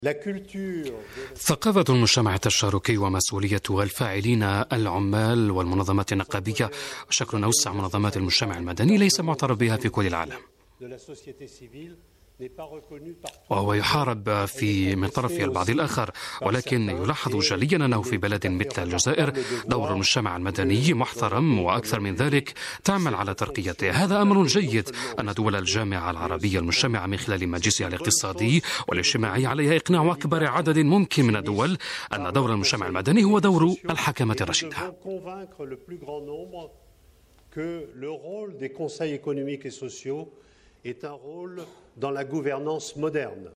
ثقافة المجتمع التشاركي ومسؤولية الفاعلين العمال والمنظمات النقابية وشكل أوسع منظمات المجتمع المدني ليس معترف بها في كل العالم، وهو يحارب من طرف البعض الآخر، ولكن يلاحظ جليا أنه في بلد مثل الجزائر دور المجتمع المدني محترم، وأكثر من ذلك تعمل على ترقيته. هذا أمر جيد أن دول الجامعة العربية المجتمعة من خلال مجلسها الاقتصادي والاجتماعي عليها إقناع أكبر عدد ممكن من الدول أن دور المجتمع المدني هو دور الحكمة الرشيدة. est un rôle dans la gouvernance moderne.